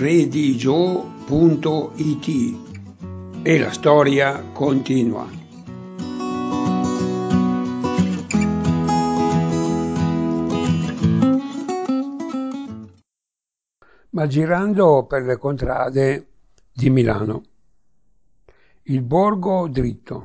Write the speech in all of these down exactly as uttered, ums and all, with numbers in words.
redigio punto it e la storia continua. Ma girando per le contrade di Milano. Il borgo dritto.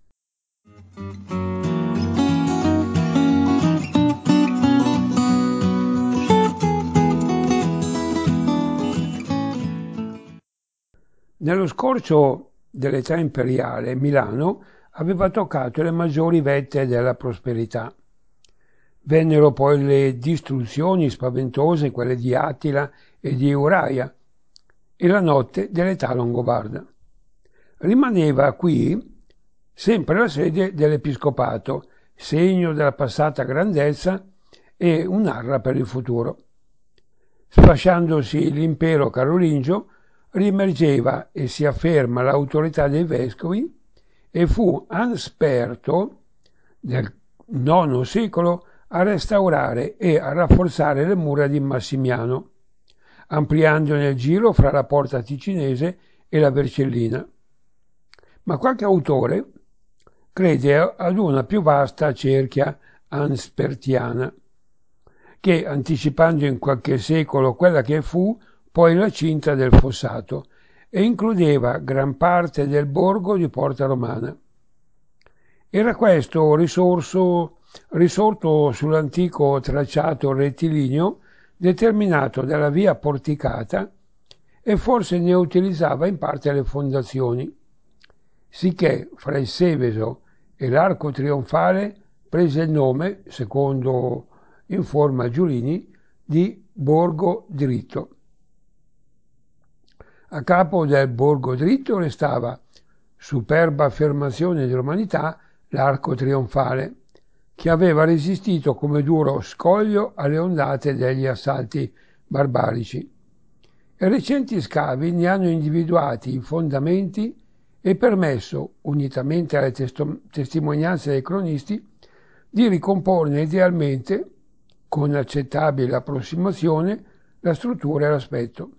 Nello scorcio dell'età imperiale, Milano aveva toccato le maggiori vette della prosperità. Vennero poi le distruzioni spaventose, quelle di Attila e di Uraia, e la notte dell'età longobarda. Rimaneva qui sempre la sede dell'episcopato, segno della passata grandezza e un'arra per il futuro. Sfasciandosi l'impero carolingio, riemergeva e si afferma l'autorità dei vescovi e fu Ansperto nel nono secolo a restaurare e a rafforzare le mura di Massimiano, ampliandone il giro fra la porta ticinese e la Vercellina. Ma qualche autore crede ad una più vasta cerchia anspertiana, che, anticipando in qualche secolo quella che fu poi la cinta del Fossato, e includeva gran parte del borgo di Porta Romana. Era questo risorso, risorto sull'antico tracciato rettilineo determinato dalla via porticata e forse ne utilizzava in parte le fondazioni, sicché fra il Seveso e l'arco trionfale prese il nome, secondo informa Giulini, di Borgo Dritto. A capo del Borgo Dritto restava, superba affermazione dell'umanità, l'arco trionfale, che aveva resistito come duro scoglio alle ondate degli assalti barbarici. E recenti scavi ne hanno individuati i fondamenti e permesso, unitamente alle testo- testimonianze dei cronisti, di ricomporne idealmente, con accettabile approssimazione, la struttura e l'aspetto.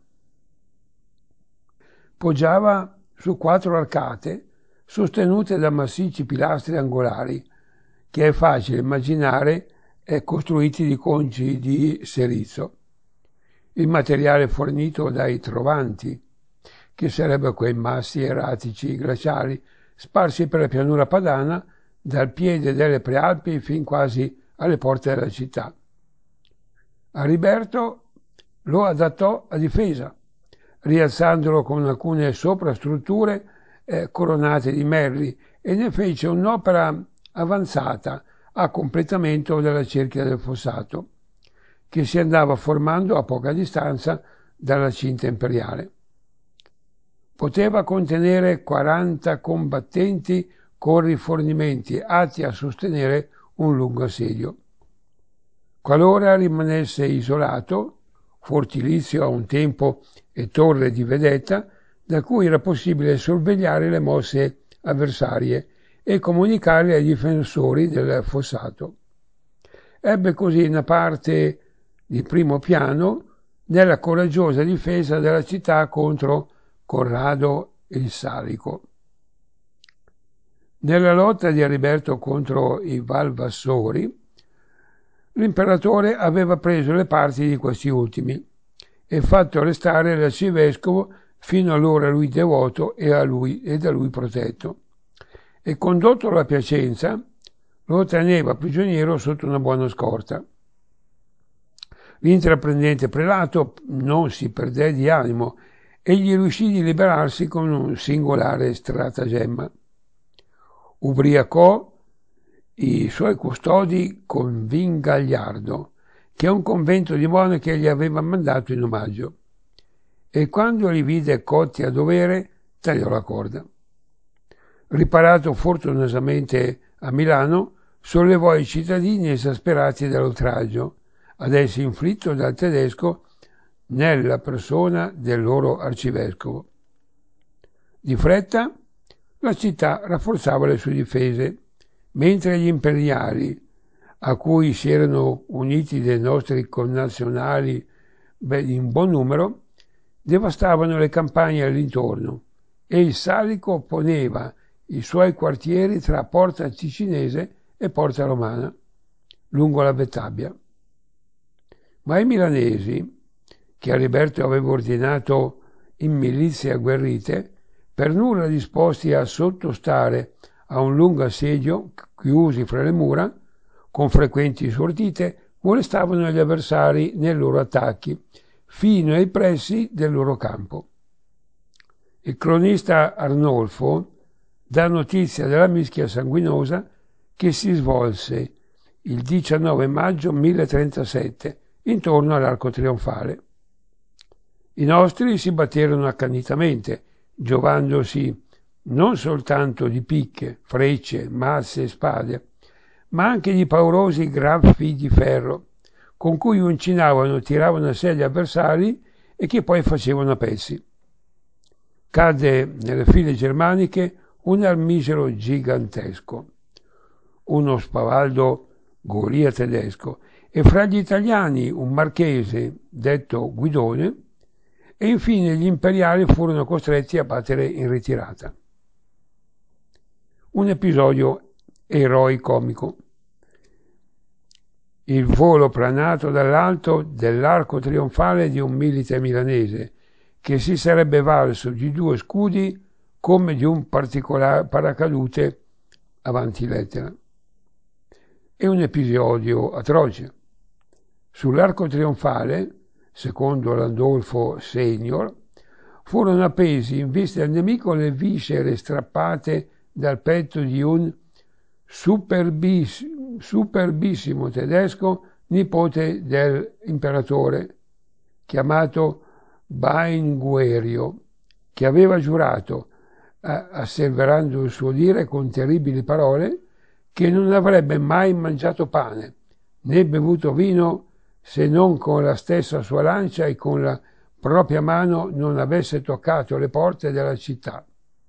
Poggiava su quattro arcate sostenute da massicci pilastri angolari, che è facile immaginare eh, costruiti di conci di Serizzo. Il materiale fornito dai trovanti, che sarebbero quei massi eratici glaciali sparsi per la pianura padana dal piede delle Prealpi fin quasi alle porte della città. Ariberto lo adattò a difesa, rialzandolo con alcune sovrastrutture eh, coronate di merli, e ne fece un'opera avanzata a completamento della cerchia del Fossato, che si andava formando a poca distanza dalla cinta imperiale. Poteva contenere quaranta combattenti con rifornimenti atti a sostenere un lungo assedio. Qualora rimanesse isolato, fortilizio a un tempo e torre di vedetta, da cui era possibile sorvegliare le mosse avversarie e comunicarle ai difensori del Fossato. Ebbe così una parte di primo piano nella coraggiosa difesa della città contro Corrado il Salico. Nella lotta di Ariberto contro i Valvassori, l'imperatore aveva preso le parti di questi ultimi e fatto arrestare l'arcivescovo fino allora lui devoto e, a lui, e da lui protetto, e condottolo a Piacenza lo teneva prigioniero sotto una buona scorta. L'intraprendente prelato non si perdé di animo e gli riuscì di liberarsi con un singolare stratagemma. Ubriacò i suoi custodi con Vingagliardo, che un convento di monache gli aveva mandato in omaggio, e quando li vide cotti a dovere tagliò la corda. Riparato fortunosamente a Milano, sollevò i cittadini esasperati dall'oltraggio ad essi inflitto dal tedesco nella persona del loro arcivescovo. Di fretta, la città rafforzava le sue difese, mentre gli imperiali, a cui si erano uniti dei nostri connazionali in buon numero, devastavano le campagne all'intorno e il Salico poneva i suoi quartieri tra Porta Ticinese e Porta Romana, lungo la Bettabbia. Ma i milanesi, che Ariberto aveva ordinato in milizie agguerrite, per nulla disposti a sottostare a un lungo assedio, chiusi fra le mura, con frequenti sortite, molestavano gli avversari nei loro attacchi, fino ai pressi del loro campo. Il cronista Arnolfo dà notizia della mischia sanguinosa che si svolse il diciannove maggio milletrentasette, intorno all'Arco Trionfale. I nostri si batterono accanitamente, giovandosi non soltanto di picche, frecce, mazze e spade, ma anche di paurosi graffi di ferro, con cui uncinavano e tiravano a sé gli avversari e che poi facevano a pezzi. Cadde nelle file germaniche un armigero gigantesco, uno spavaldo Golia tedesco, e fra gli italiani un marchese detto Guidone, e infine gli imperiali furono costretti a battere in ritirata. Un episodio eroico-comico. Il volo planato dall'alto dell'arco trionfale di un milite milanese che si sarebbe valso di due scudi come di un particolare paracadute avanti lettera. È un episodio atroce. Sull'arco trionfale, secondo Landolfo Senior, furono appesi in vista del nemico le viscere strappate dal petto di un superbis, superbissimo tedesco nipote dell'imperatore, chiamato Bainguerio, che aveva giurato, asseverando il suo dire con terribili parole, che non avrebbe mai mangiato pane né bevuto vino se non con la stessa sua lancia e con la propria mano non avesse toccato le porte della città.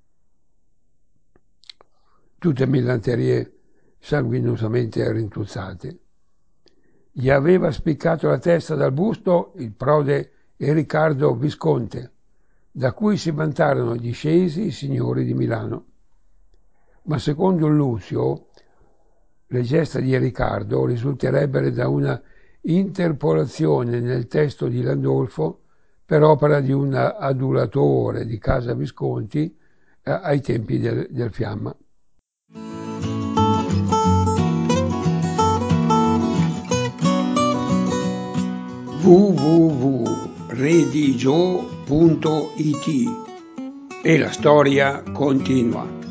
Tutte millanterie sanguinosamente rintuzzate. Gli aveva spiccato la testa dal busto il prode Riccardo Visconte, da cui si vantarono discesi i signori di Milano. Ma secondo Lucio, le gesta di Riccardo risulterebbero da una interpolazione nel testo di Landolfo per opera di un adulatore di casa Visconti eh, ai tempi del, del Fiamma. w w w punto redigio punto it e la storia continua.